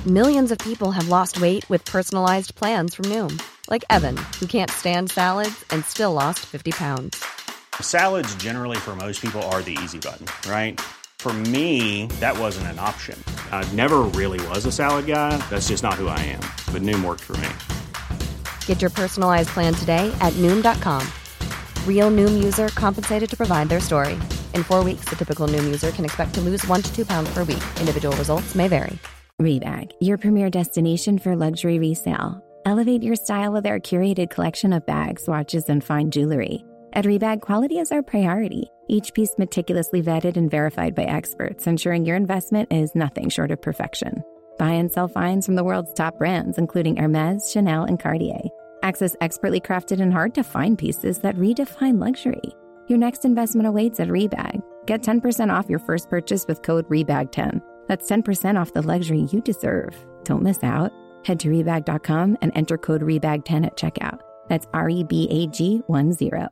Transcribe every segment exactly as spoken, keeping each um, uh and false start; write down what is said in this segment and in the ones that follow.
Millions of people have lost weight with personalized plans from Noom. Like Evan, who can't stand salads and still lost fifty pounds. Salads generally for most people are the easy button, right? For me, that wasn't an option. I never really was a salad guy. That's just not who I am. But Noom worked for me. Get your personalized plan today at Noom dot com. Real Noom user compensated to provide their story. In four weeks, the typical Noom user can expect to lose one to two pounds per week. Individual results may vary. Rebag, your premier destination for luxury resale. Elevate your style with our curated collection of bags, watches, and fine jewelry. At Rebag, quality is our priority. Each piece meticulously vetted and verified by experts, ensuring your investment is nothing short of perfection. Buy and sell finds from the world's top brands, including Hermes, Chanel, and Cartier. Access expertly crafted and hard-to-find pieces that redefine luxury. Your next investment awaits at Rebag. Get ten percent off your first purchase with code rebag ten. That's ten percent off the luxury you deserve. Don't miss out. Head to rebag dot com and enter code rebag ten at checkout. That's R E B A G one zero.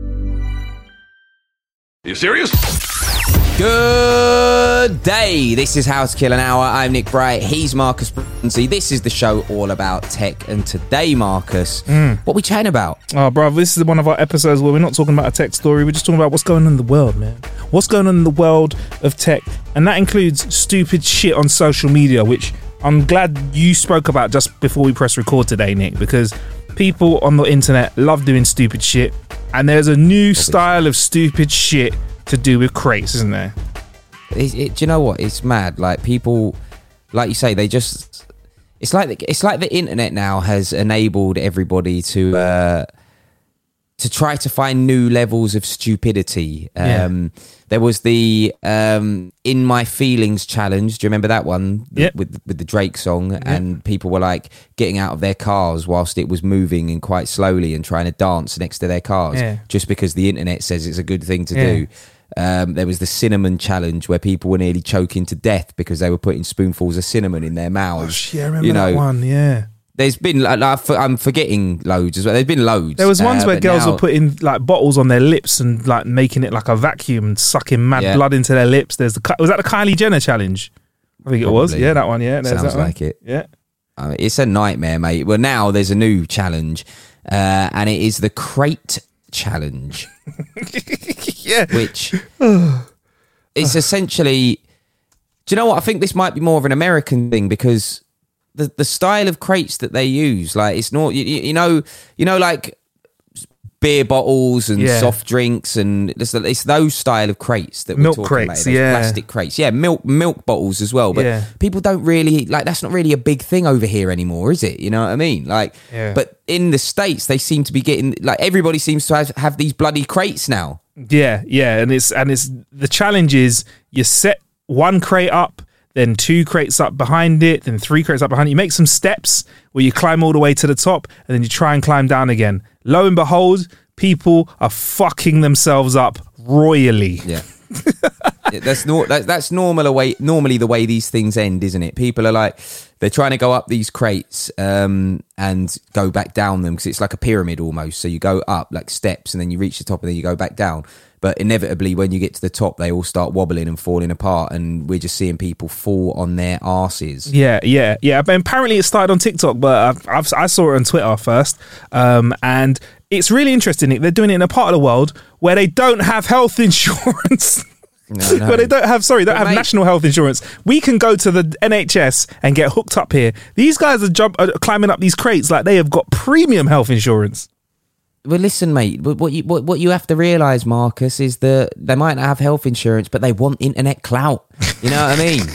Are you serious? Good day. This is How to Kill an Hour. I'm Nick Bright. He's Marcus Bronzy. This is the show all about tech. And today, Marcus, mm. what are we chatting about? Oh, bro, this is one of our episodes where we're not talking about a tech story. We're just talking about what's going on in the world, man. What's going on in the world of tech. And that includes stupid shit on social media, which I'm glad you spoke about just before we press record today, Nick, because people on the internet love doing stupid shit. And there's a new style of stupid shit to do with crates, isn't there? It, it, do you know what? It's mad. Like, people, like you say, they just... It's like the, it's like the internet now has enabled everybody to uh, to try to find new levels of stupidity. Um, yeah. There was the um, In My Feelings challenge. Do you remember that one? Yep. With with the Drake song, yep. And people were like getting out of their cars whilst it was moving and quite slowly and trying to dance next to their cars, yeah. just because the internet says it's a good thing to yeah. do. Um, there was the cinnamon challenge where people were nearly choking to death because they were putting spoonfuls of cinnamon in their mouths. Oh, yeah, I remember you know, that one, yeah. There's been, like, I'm forgetting loads as well. There's been loads. There was ones uh, where girls now, were putting like bottles on their lips and like making it like a vacuum and sucking mad yeah. blood into their lips. There's the was that the Kylie Jenner challenge? I think Probably. it was. Yeah, that one. Yeah, there's sounds that one. like it. Yeah, I mean, it's a nightmare, mate. Well, now there's a new challenge, uh, and it is the crate challenge. yeah, which it's essentially. Do you know what? I think this might be more of an American thing because the the style of crates that they use, like it's not, you, you know, you know, like beer bottles and yeah. soft drinks, and it's, it's those style of crates that we're milk talking crates, about. Those yeah, plastic crates, yeah, milk milk bottles as well. But yeah. people don't really like. That's not really a big thing over here anymore, is it? You know what I mean? Like, yeah. but in the States, they seem to be getting like everybody seems to have, have these bloody crates now. Yeah, yeah, and it's and it's the challenge is you set one crate up, then two crates up behind it, then three crates up behind it. You make some steps where you climb all the way to the top, and then you try and climb down again. Lo and behold, people are fucking themselves up royally. Yeah. yeah that's no, that, that's normal way, normally the way these things end, isn't it? People are like, they're trying to go up these crates um, and go back down them because it's like a pyramid almost. So you go up like steps and then you reach the top and then you go back down. But inevitably, when you get to the top, they all start wobbling and falling apart, and we're just seeing people fall on their arses. Yeah, yeah, yeah. But apparently, it started on TikTok, but I've, I've, I saw it on Twitter first, um, and it's really interesting. They're doing it in a part of the world where they don't have health insurance. No, no. But they don't have, sorry, they don't but have mate, national health insurance. We can go to the N H S and get hooked up here. These guys are, jump, are climbing up these crates like they have got premium health insurance. Well, listen, mate, what you what, what you have to realise, Marcus, is that they might not have health insurance, but they want internet clout. You know what I mean?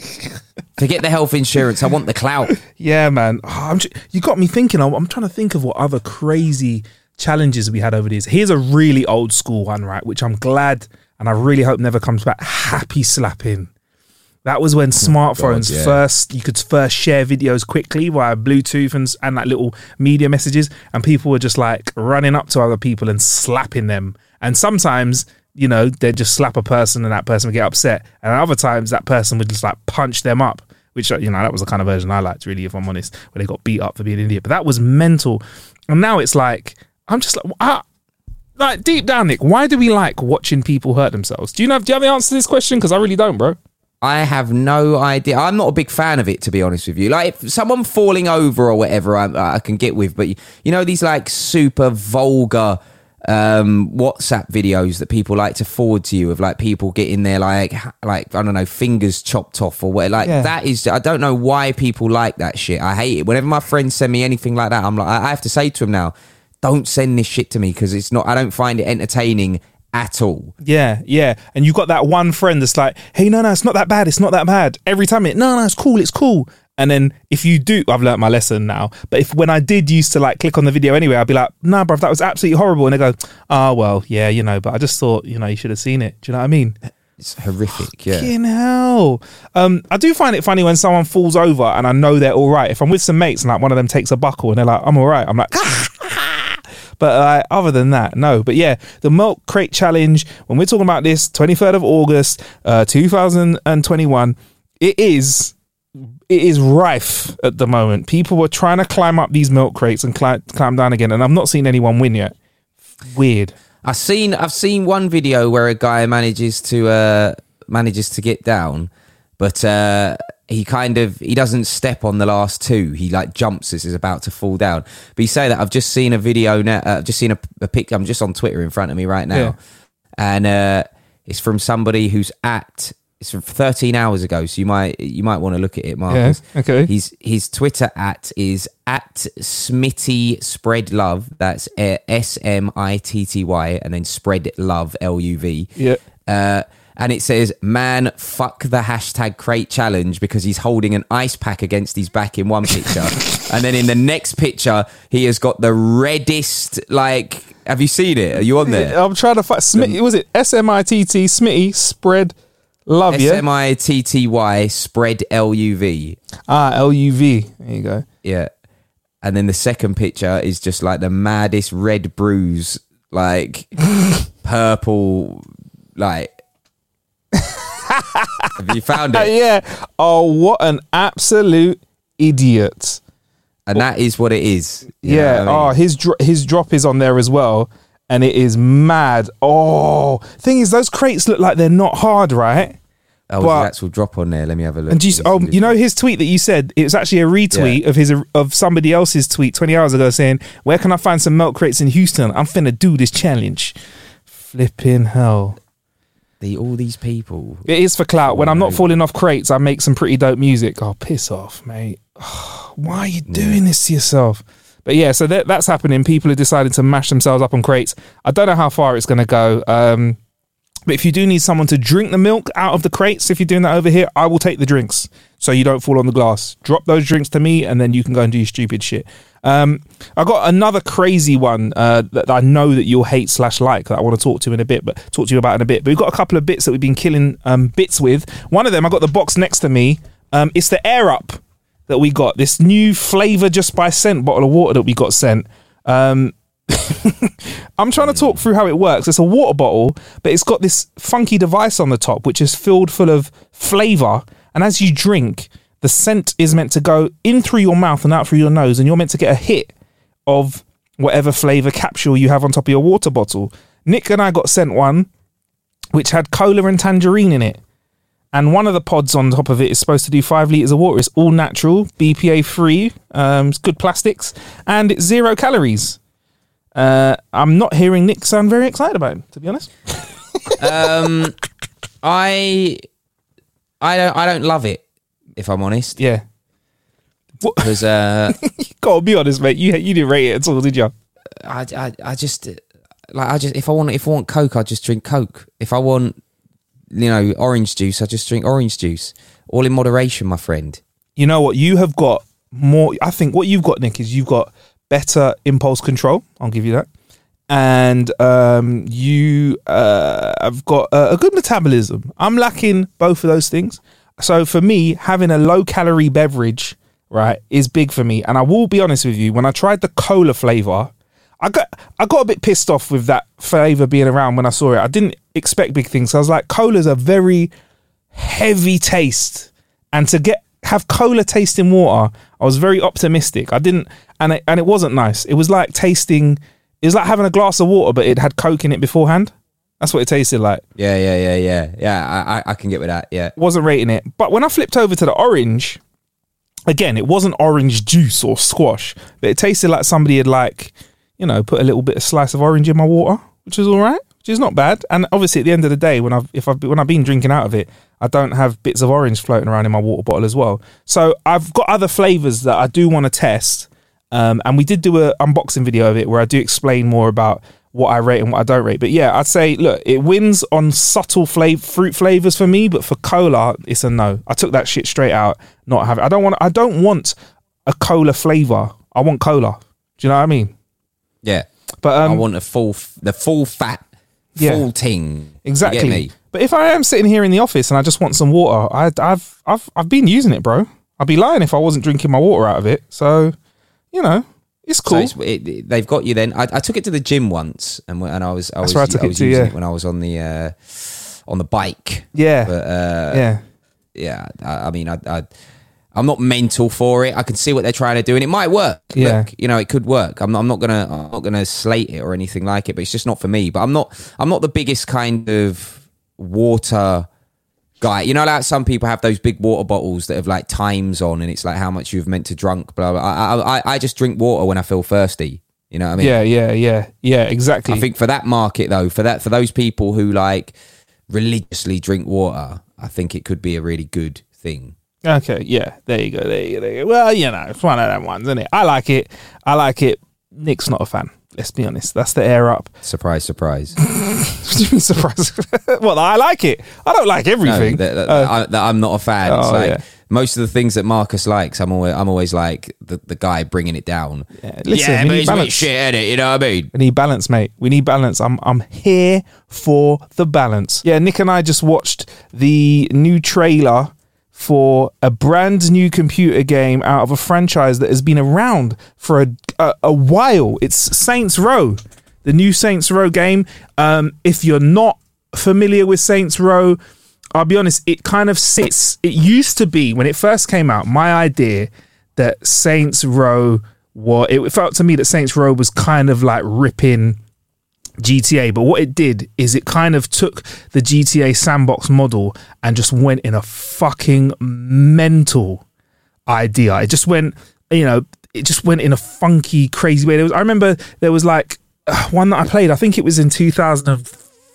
Forget the health insurance. I want the clout. Yeah, man. Oh, I'm just, you got me thinking. I'm, I'm trying to think of what other crazy challenges we had over these. Here's a really old school one, right, which I'm glad and I really hope never comes back. Happy slapping. That was when smartphones oh God, yeah. first, you could first share videos quickly via Bluetooth and, and like little media messages, and people were just like running up to other people and slapping them. And sometimes, you know, they'd just slap a person and that person would get upset. And other times that person would just like punch them up, which, you know, that was the kind of version I liked, really, if I'm honest, where they got beat up for being an idiot. But that was mental. And now it's like, I'm just like, ah, like deep down, Nick, why do we like watching people hurt themselves? Do you know, do you have the answer to this question? Because I really don't, bro. I have no idea. I'm not a big fan of it, to be honest with you. Like, if someone falling over or whatever, I, I can get with. But, you know, these, like, super vulgar um, WhatsApp videos that people like to forward to you of, like, people getting their, like, like I don't know, fingers chopped off or whatever. Like, yeah. that is... I don't know why people like that shit. I hate it. Whenever my friends send me anything like that, I'm like... I have to say to them now, don't send this shit to me because it's not... I don't find it entertaining at all. Yeah, yeah. And you've got that one friend that's like, hey, no, no, it's not that bad. It's not that bad. Every time it, no, no, it's cool. It's cool. And then if you do, I've learnt my lesson now. But if when I did used to like click on the video anyway, I'd be like, nah, bruv, that was absolutely horrible. And they go, oh, well, yeah, you know, but I just thought, you know, you should have seen it. Do you know what I mean? It's horrific, yeah. Fucking hell. Um, I do find it funny when someone falls over and I know they're all right. If I'm with some mates and like one of them takes a buckle and they're like, I'm all right. I'm like, But uh, other than that, no. But yeah, the milk crate challenge, when we're talking about this, twenty-third of August, uh, two thousand twenty-one, it is it is rife at the moment. People were trying to climb up these milk crates and climb, climb down again, and I've not seen anyone win yet. Weird. I've seen I've seen one video where a guy manages to uh, manages to get down, but uh, he kind of he doesn't step on the last two. He like jumps as he's about to fall down. But you say that I've just seen a video now. Uh, I've just seen a, a pic. I'm just on Twitter in front of me right now, yeah. and uh, it's from somebody who's at. It's from thirteen hours ago, so you might you might want to look at it, Marcus. Yeah, okay. His his Twitter at is at Smitty Spread Love. That's S M I T T Y, and then Spread Love L U V. Yeah. Uh, and it says, man, fuck the hashtag crate challenge, because he's holding an ice pack against his back in one picture. And then in the next picture, he has got the reddest, like, have you seen it? Are you on there? I'm trying to find, Smitty, was it S M I T T, Smitty, Spread Love, yeah? S M I T T Y, Spread L U V. Ah, L U V. There you go. Yeah. And then the second picture is just like the maddest red bruise, like, purple, like, have you found it? Yeah. Oh, what an absolute idiot. And that is what it is. Yeah. I mean? Oh, his dro- his drop is on there as well, and it is mad. Oh, thing is, those crates look like they're not hard, right? Oh, but, the actual drop on there. Let me have a look. And you, oh, you know his tweet that you said, it was actually a retweet yeah. of his of somebody else's tweet twenty hours ago saying, "Where can I find some milk crates in Houston? I'm finna do this challenge." Flipping hell. The, all these people. It is for clout. When I'm not falling off crates, I make some pretty dope music. Oh, piss off, mate. Oh, why are you doing yeah. this to yourself? But yeah, so that, that's happening. People have decided to mash themselves up on crates. I don't know how far it's going to go. Um, but if you do need someone to drink the milk out of the crates, if you're doing that over here, I will take the drinks so you don't fall on the glass. Drop those drinks to me and then you can go and do your stupid shit. Um, I got another crazy one uh, that I know that you'll hate slash like that I want to talk to in a bit, but talk to you about in a bit. But we've got a couple of bits that we've been killing um, bits with. One of them, I got the box next to me. Um, it's the Air Up that we got. This new flavour just by scent bottle of water that we got sent. Um, I'm trying to talk through how it works. It's a water bottle, but it's got this funky device on the top, which is filled full of flavour. And as you drink, the scent is meant to go in through your mouth and out through your nose, and you're meant to get a hit of whatever flavour capsule you have on top of your water bottle. Nick and I got sent one which had cola and tangerine in it. And one of the pods on top of it is supposed to do five litres of water. It's all natural, B P A free, um, it's good plastics, and it's zero calories. Uh, I'm not hearing Nick sound very excited about it, to be honest. um, I, I don't, I don't love it, if I'm honest. Yeah. Because uh, you gotta be honest, mate. You you didn't rate it at all, did you? I, I, I just like I just if I want if I want Coke, I just drink Coke. If I want, you know, orange juice, I just drink orange juice. All in moderation, my friend. You know what? You have got more. I think what you've got, Nick, is you've got better impulse control. I'll give you that. And um, you uh, have got a, a good metabolism. I'm lacking both of those things. So for me, having a low calorie beverage, right, is big for me. And I will be honest with you, when I tried the cola flavour, I got I got a bit pissed off with that flavour being around when I saw it. I didn't expect big things. So I was like, cola's a very heavy taste. And to get have cola taste in water, I was very optimistic. I didn't, and it, and it wasn't nice. It was like tasting, it was like having a glass of water, but it had Coke in it beforehand. That's what it tasted like. Yeah, yeah, yeah, yeah. Yeah, I, I, I can get with that, yeah. Wasn't rating it. But when I flipped over to the orange, again, it wasn't orange juice or squash, but it tasted like somebody had like, you know, put a little bit of slice of orange in my water, which is all right, which is not bad. And obviously, at the end of the day, when I've if I've when I've been drinking out of it, I don't have bits of orange floating around in my water bottle as well. So I've got other flavors that I do want to test. Um, and we did do an unboxing video of it where I do explain more about what I rate and what I don't rate. But yeah, I'd say, look, it wins on subtle flavor, fruit flavors for me, but for cola, it's a no. I took that shit straight out. Not have it. I don't want. I don't want a cola flavor. I want cola. Do you know what I mean? Yeah, but um, I want a full, the full fat, yeah, full ting. Exactly. You get me? But if I am sitting here in the office and I just want some water, I, I've I've I've been using it, bro. I'd be lying if I wasn't drinking my water out of it. So, you know. It's cool. So it's, it, they've got you then. I, I took it to the gym once, and and I was I That's was, where I took I it was to, using yeah. it when I was on the uh, on the bike. Yeah, but uh, yeah, yeah. I, I mean, I, I I'm not mental for it. I can see what they're trying to do, and it might work. Yeah, Look, you know, it could work. I'm not, I'm not gonna I'm not gonna slate it or anything like it, but it's just not for me. But I'm not I'm not the biggest kind of water guy. You know, like some people have those big water bottles that have like times on, and it's like how much you've meant to drunk. Blah blah. I I I just drink water when I feel thirsty. You know what I mean? Yeah, yeah, yeah, yeah. Exactly. I think for that market though, for that for those people who like religiously drink water, I think it could be a really good thing. Okay, yeah, there you go, there you go, there you go. Well, you know, it's one of them ones, isn't it? I like it. I like it. Nick's not a fan. Let's be honest. That's the air up. Surprise, surprise. What do you mean surprise? Well, I like it. I don't like everything. No, that, that, uh, I, that I'm not a fan. oh, it's like yeah. most of the things that Marcus likes, I'm always, I'm always like the, the guy bringing it down. Yeah, listen, yeah we but need it's a bit balance. shit, innit? You know what I mean? We need balance, mate. We need balance. I'm I'm here for the balance. Yeah, Nick and I just watched the new trailer for a brand new computer game out of a franchise that has been around for a a, a while. It's Saints Row, the new Saints Row game. Um, if you're not familiar with Saints Row, I'll be honest, it kind of sits. It used to be, when it first came out, my idea that Saints Row was, it felt to me that Saints Row was kind of like ripping G T A, but what it did is it kind of took the G T A sandbox model and just went in a fucking mental idea. It just went, you know, it just went in a funky, crazy way. There was, I remember there was like uh, one that I played, I think it was in two thousand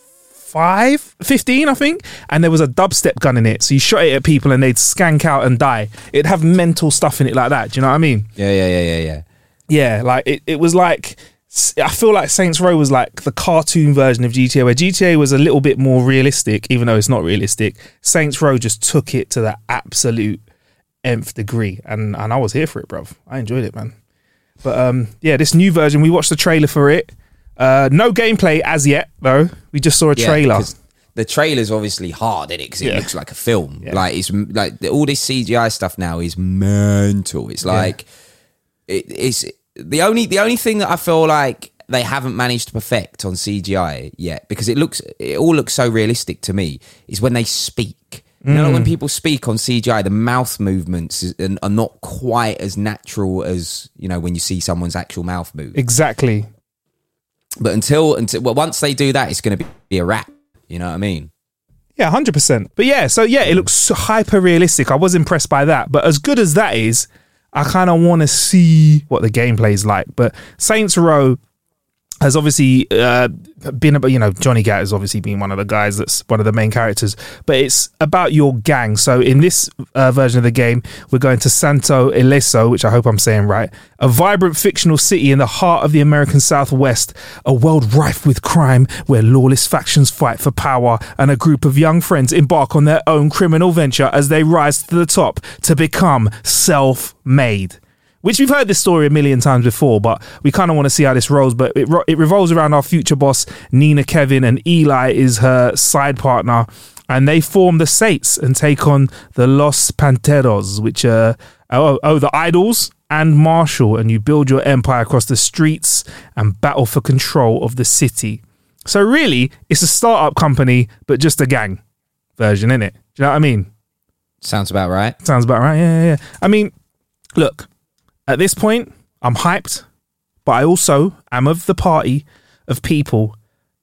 five, fifteen, I think, and there was a dubstep gun in it. So you shot it at people and they'd skank out and die. It'd have mental stuff in it like that. Do you know what I mean? Yeah, yeah, yeah, yeah, yeah. Yeah, like it, it was like, I feel like Saints Row was like the cartoon version of G T A, where G T A was a little bit more realistic, even though it's not realistic. Saints Row just took it to the absolute nth degree, and and I was here for it, bruv. I enjoyed it, man. But um, yeah, this new version, we watched the trailer for it. Uh, no gameplay as yet, though. We just saw a Yeah, trailer. 'cause the trailer's obviously hard, isn't it? Because it Yeah. looks like a film. Yeah. Like it's like all this C G I stuff now is mental. It's like it, it's the only the only thing that I feel like they haven't managed to perfect on C G I yet, because it looks it all looks so realistic to me, is when they speak. You know, like when people speak on C G I, the mouth movements is, are not quite as natural as, you know, when you see someone's actual mouth move. Exactly. But until until well, once they do that, it's going to be, be a wrap. You know what I mean? Yeah, one hundred percent. But yeah, so yeah, it looks so hyper realistic. I was impressed by that. But as good as that is, I kind of want to see what the gameplay is like. But Saints Row has obviously uh, been about, you know, Johnny Gat has obviously been one of the guys that's one of the main characters, but it's about your gang. So in this uh, version of the game, we're going to Santo Ileso, which I hope I'm saying right, a vibrant fictional city in the heart of the American Southwest, a world rife with crime where lawless factions fight for power and a group of young friends embark on their own criminal venture as they rise to the top to become self-made. Which we've heard this story a million times before, but we kind of want to see how this rolls. But it, it revolves around our future boss, Nina Kevin, and Eli is her side partner. And they form the Saints and take on the Los Panteros, which are, oh, oh, the Idols and Marshall. And you build your empire across the streets and battle for control of the city. So really, it's a startup company, but just a gang version, innit? Do you know what I mean? Sounds about right. Sounds about right, yeah, yeah, yeah. I mean, look. At this point, I'm hyped, but I also am of the party of people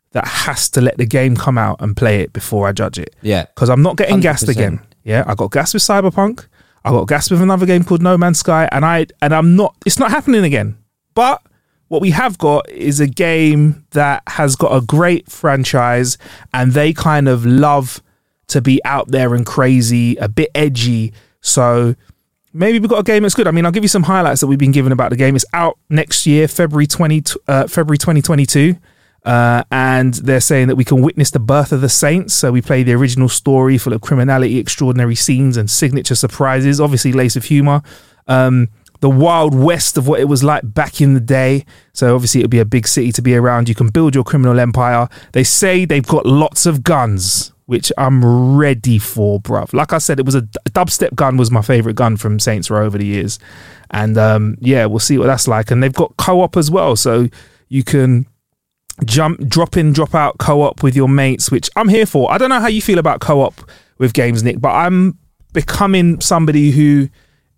that has to let the game come out and play it before I judge it. Yeah. Because I'm not getting one hundred gassed percent. again. Yeah, I got gassed with Cyberpunk. I got gassed with another game called No Man's Sky, and I and I'm not. It's not happening again. But what we have got is a game that has got a great franchise, and they kind of love to be out there and crazy, a bit edgy. So maybe we've got a game that's good. I mean, I'll give you some highlights that we've been given about the game. It's out next year, February twentieth, uh, February twenty twenty-two. Uh, and they're saying that we can witness the birth of the Saints. So we play the original story full of criminality, extraordinary scenes, and signature surprises, obviously laced with humour. Um, the wild west of what it was like back in the day. So obviously it'll be a big city to be around. You can build your criminal empire. They say they've got lots of guns, which I'm ready for, bruv. Like I said, it was a, a dubstep gun was my favourite gun from Saints Row over the years. And um, yeah, we'll see what that's like. And they've got co-op as well. So you can jump, drop in, drop out co-op with your mates, which I'm here for. I don't know how you feel about co-op with games, Nick, but I'm becoming somebody who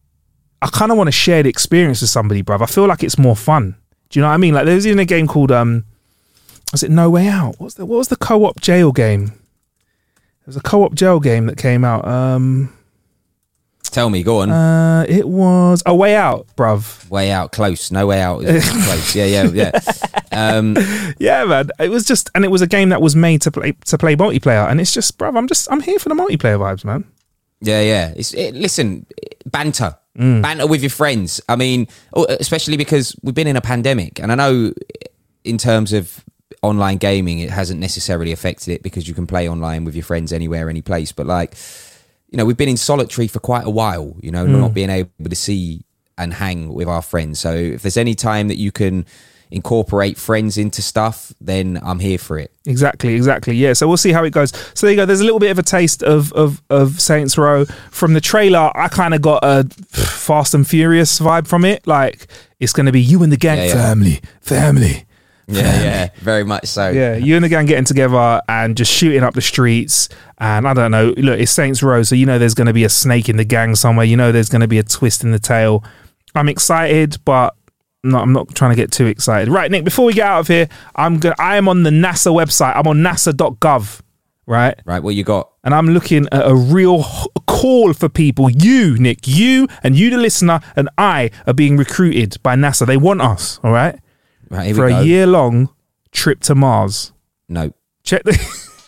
I kind of want to share the experience with somebody, bruv. I feel like it's more fun. Do you know what I mean? Like there's even a game called, um, was it No Way Out? What's the, what was the co-op jail game? There was a co-op jail game that came out. Um, Tell me, go on. uh, it was A Way Out, bruv. Way Out, close. No Way Out is close. Yeah, yeah, yeah. Um, Yeah, man. It was just, and it was a game that was made to play to play multiplayer, and it's just, bruv, I'm just, I'm here for the multiplayer vibes, man. yeah, yeah. It's it, listen, banter, Mm. banter with your friends. I mean, especially because we've been in a pandemic, and I know in terms of online gaming, it hasn't necessarily affected it because you can play online with your friends anywhere, any place. But like, you know, we've been in solitary for quite a while, you know, Mm. not being able to see and hang with our friends. So if there's any time that you can incorporate friends into stuff, then I'm here for it. Exactly, exactly. Yeah, so we'll see how it goes. So there you go. There's a little bit of a taste of of, of Saints Row. From the trailer, I kind of got a Fast and Furious vibe from it. Like, it's going to be you and the gang. Yeah, yeah. Family, family. Yeah, yeah, very much so. Yeah, you and the gang getting together and just shooting up the streets. And I don't know, look, it's Saints Row, so you know there's going to be a snake in the gang somewhere. You know there's going to be a twist in the tale. I'm excited, but no, I'm not trying to get too excited. Right, Nick, before we get out of here, I'm going I am on the NASA website. I'm on nasa dot gov, right? Right, what you got? And I'm looking at a real h- call for people. You, Nick, you and you, the listener, and I are being recruited by NASA. They want us, all right? Right, here For we go. a year-long trip to Mars. No, Check the...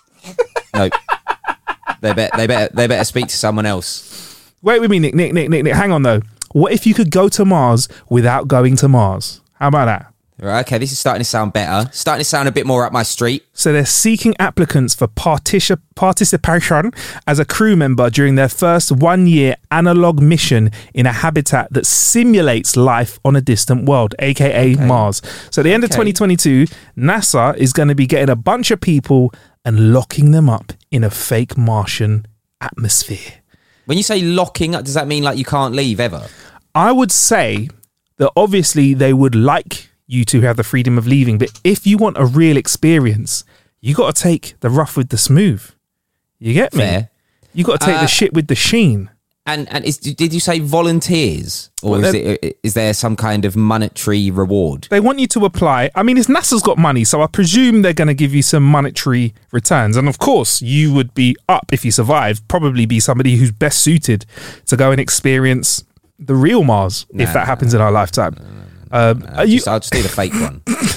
no. they better, they better, they better speak to someone else. Wait with me, Nick, Nick, Nick, Nick, Nick. Hang on, though. What if you could go to Mars without going to Mars? How about that? Right, okay, this is starting to sound better. Starting to sound a bit more up my street. So they're seeking applicants for partici- participation as a crew member during their first one-year analog mission in a habitat that simulates life on a distant world, aka Okay. Mars. So at the end of Okay. twenty twenty-two, NASA is going to be getting a bunch of people and locking them up in a fake Martian atmosphere. When you say locking up, does that mean like you can't leave ever? I would say that obviously they would like you to have the freedom of leaving, but if you want a real experience, you got to take the rough with the smooth. You get me? Fair. You got to take Uh, the shit with the sheen. And and is, did you say volunteers, or Well, is it is there some kind of monetary reward? They want you to apply. I mean, it's NASA's got money, so I presume they're going to give you some monetary returns. And of course, you would be up if you survive. Probably be somebody who's best suited to go and experience the real Mars if Nah, that happens in our lifetime. Um, are you? Just, I'll just do the fake one.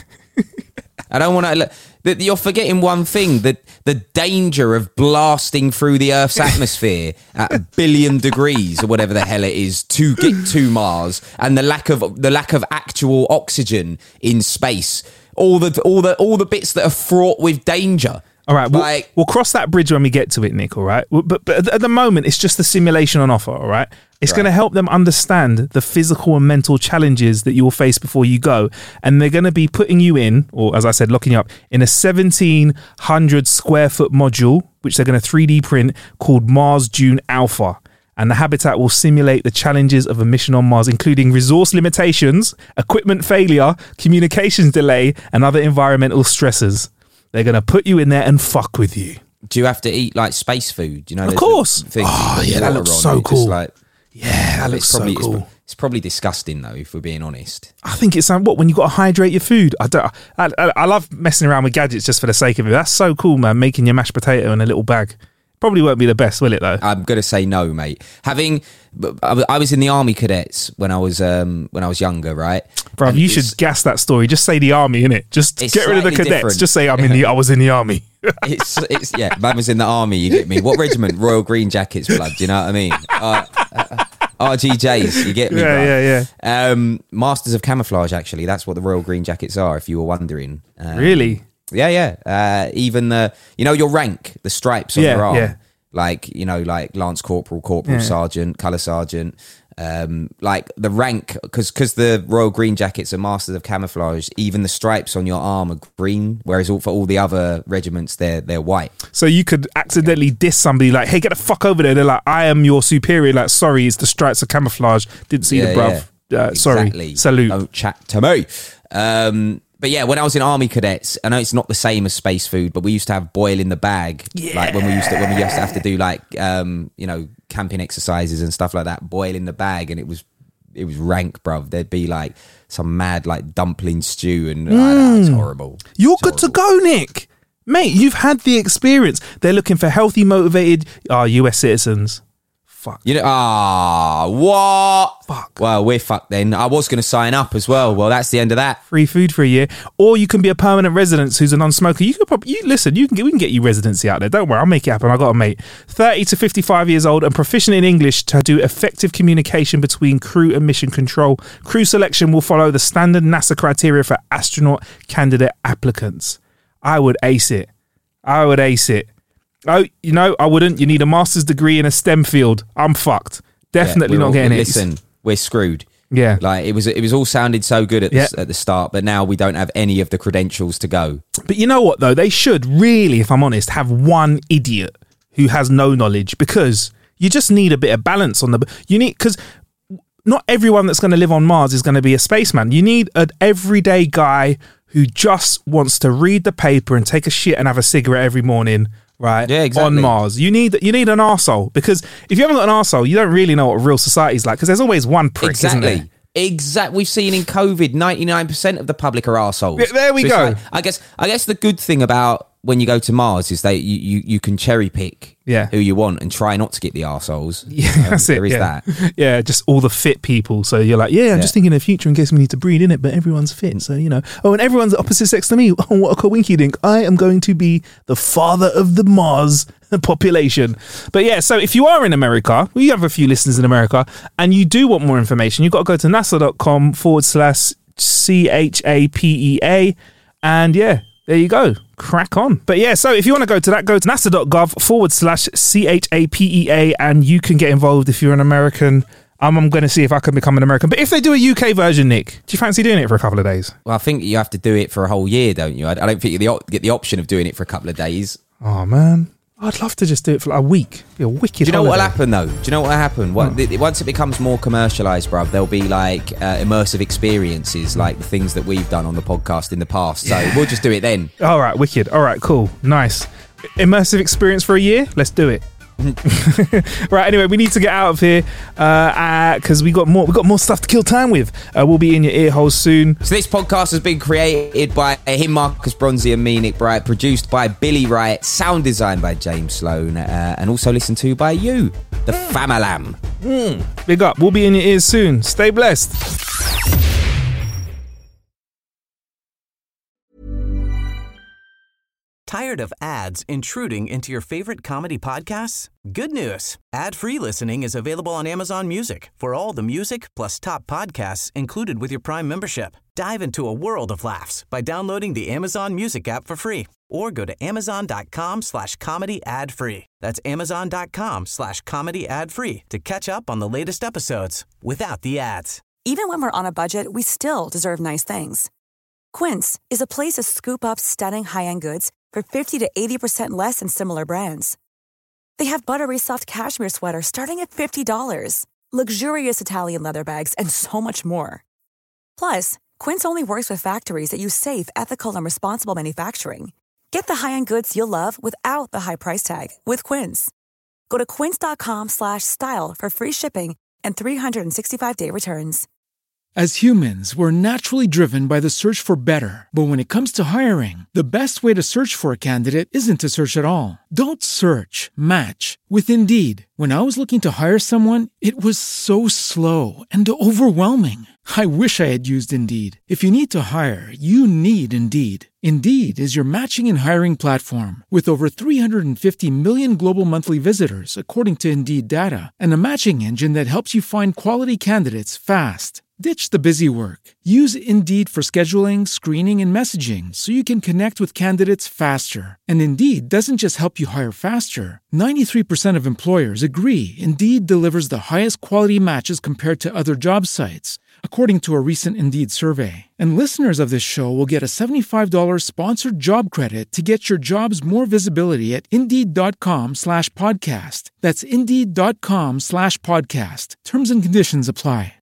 I don't want to. You're forgetting one thing: that the danger of blasting through the Earth's atmosphere at a billion degrees or whatever the hell it is to get to Mars, and the lack of the lack of actual oxygen in space. All the all the all the bits that are fraught with danger. All right, we'll, Like- we'll cross that bridge when we get to it, Nick, all right? But, but at the moment, it's just the simulation on offer, all right? It's Right. going to help them understand the physical and mental challenges that you will face before you go. And they're going to be putting you in, or as I said, locking you up, in a seventeen hundred square foot module, which they're going to three D print, called Mars Dune Alpha. And the habitat will simulate the challenges of a mission on Mars, including resource limitations, equipment failure, communications delay, and other environmental stresses. They're going to put you in there and fuck with you. Do you have to eat like space food? You know, Of there's course. the things Oh, you put yeah, that water looks on, so it's just cool. Like, Yeah, that looks it's probably so it's, cool. It's probably disgusting though, if we're being honest. I think it's um, what when you got to hydrate your food. I don't. I, I, I love messing around with gadgets just for the sake of it. That's so cool, man. Making your mashed potato in a little bag. Probably won't be the best, will it though? I'm gonna say no, mate. Having, I was in the army cadets when I was um when I was younger, right? Bro, you should gas that story. Just say the army, innit? Just get rid of the cadets. Different. Just say I'm in the. I was in the army. it's it's yeah. Man was in the army. You get me? What regiment? Royal Green Jackets, blood. Do you know what I mean? Uh, uh, R G Js. You get me? Yeah, bro? yeah, yeah. Um, Masters of Camouflage. Actually, that's what the Royal Green Jackets are. If you were wondering. Um, really? Yeah, yeah. Uh, even the, you know, your rank, the stripes on yeah, your arm, yeah. like, you know, like Lance Corporal, Corporal, yeah. Sergeant, Colour Sergeant, um, like the rank, because because the Royal Green Jackets are Masters of Camouflage, even the stripes on your arm are green, whereas all, for all the other regiments, they're they're white. So you could accidentally diss somebody like, hey, get the fuck over there. They're like, I am your superior. Like, sorry, it's the stripes of camouflage. Didn't see yeah, the bruv. Yeah. Uh, exactly. Sorry. Salute. Don't chat to me. Um, But yeah, when I was in army cadets, I know it's not the same as space food, but we used to have boil in the bag. Yeah. Like when we used to when we used to have to do like um, you know, camping exercises and stuff like that, boil in the bag, and it was it was rank, bruv. There'd be like some mad like dumpling stew, and mm. oh, it's horrible. You're it's good horrible. to go, Nick. Mate, you've had the experience. They're looking for healthy, motivated uh, U S citizens. Fuck. You know, ah, what? Fuck. Well, we're fucked then. I was going to sign up as well. Well, that's the end of that. Free food for a year, or you can be a permanent resident who's a non-smoker. You could probably you, listen. You can get, we can get you residency out there. Don't worry, I'll make it happen. I got a mate, thirty to fifty-five years old and proficient in English to do effective communication between crew and mission control. Crew selection will follow the standard NASA criteria for astronaut candidate applicants. I would ace it. I would ace it. Oh, you know, I wouldn't. You need a master's degree in a STEM field. I'm fucked. Definitely yeah, not all, getting listen, it. Listen, we're screwed. Yeah, like it was. It was all sounded so good at the, yeah. at the start, but now we don't have any of the credentials to go. But you know what, though? They should really, if I'm honest, have one idiot who has no knowledge, because you just need a bit of balance on the. You need because not everyone that's going to live on Mars is going to be a spaceman. You need an everyday guy who just wants to read the paper and take a shit and have a cigarette every morning. Right, yeah, exactly. On Mars, you need you need an arsehole, because if you haven't got an arsehole, you don't really know what real society's like, because there's always one prick, exactly. isn't there? Exactly. We've seen in COVID, ninety-nine percent of the public are arseholes. Yeah, there we so go. Like, I guess I guess the good thing about when you go to Mars is that you, you, you can cherry pick yeah. who you want and try not to get the arseholes. Yeah, um, that's it. There is yeah. that. Yeah, just all the fit people. So you're like, yeah, I'm yeah. just thinking of the future in case we need to breed in it, but everyone's fit. So, you know, oh, and everyone's the opposite sex to me. Oh, what a coinky dink. I am going to be the father of the Mars population. But yeah, so if you are in America, we have a few listeners in America, and you do want more information, you've got to go to nasa.com forward slash C H A P E A. And yeah, there you go. Crack on. But yeah, so if you want to go to that, go to nasa.gov forward slash C H A P E A, and you can get involved if you're an American. Um, I'm going to see if I can become an American. But if they do a U K version, Nick, do you fancy doing it for a couple of days? Well, I think you have to do it for a whole year, don't you? I, I don't think you the op- get the option of doing it for a couple of days. Oh, man. I'd love to just do it for like a week. It'd be a wicked Do you know holiday. what'll happen though? Do you know what'll happen? What, Hmm. th- once it becomes more commercialised, bruv, there'll be like uh, immersive experiences, like the things that we've done on the podcast in the past. So we'll just do it then. All right, wicked. All right, cool. Nice. Immersive experience for a year? Let's do it. Right, anyway, we need to get out of here because uh, uh, we got more we got more stuff to kill time with. Uh, we'll be in your ear holes soon. So this podcast has been created by him, Marcus Bronzy, and me, Nick Bright, produced by Billy Wright, sound designed by James Sloan, uh, and also listened to by you, the Famalam. Mm, big up. We'll be in your ears soon. Stay blessed. Tired of ads intruding into your favorite comedy podcasts? Good news. Ad-free listening is available on Amazon Music for all the music plus top podcasts included with your Prime membership. Dive into a world of laughs by downloading the Amazon Music app for free or go to amazon.com slash comedy ad free. That's amazon.com slash comedy ad free to catch up on the latest episodes without the ads. Even when we're on a budget, we still deserve nice things. Quince is a place to scoop up stunning high-end goods for fifty to eighty percent less than similar brands. They have buttery soft cashmere sweaters starting at fifty dollars, luxurious Italian leather bags, and so much more. Plus, Quince only works with factories that use safe, ethical, and responsible manufacturing. Get the high-end goods you'll love without the high price tag with Quince. Go to quince.com slash style for free shipping and three sixty-five day returns. As humans, we're naturally driven by the search for better. But when it comes to hiring, the best way to search for a candidate isn't to search at all. Don't search, match with Indeed. When I was looking to hire someone, it was so slow and overwhelming. I wish I had used Indeed. If you need to hire, you need Indeed. Indeed is your matching and hiring platform with over three hundred fifty million global monthly visitors, according to Indeed data, and a matching engine that helps you find quality candidates fast. Ditch the busy work. Use Indeed for scheduling, screening, and messaging so you can connect with candidates faster. And Indeed doesn't just help you hire faster. ninety-three percent of employers agree Indeed delivers the highest quality matches compared to other job sites, according to a recent Indeed survey. And listeners of this show will get a seventy-five dollars sponsored job credit to get your jobs more visibility at Indeed.com slash podcast. That's Indeed.com slash podcast. Terms and conditions apply.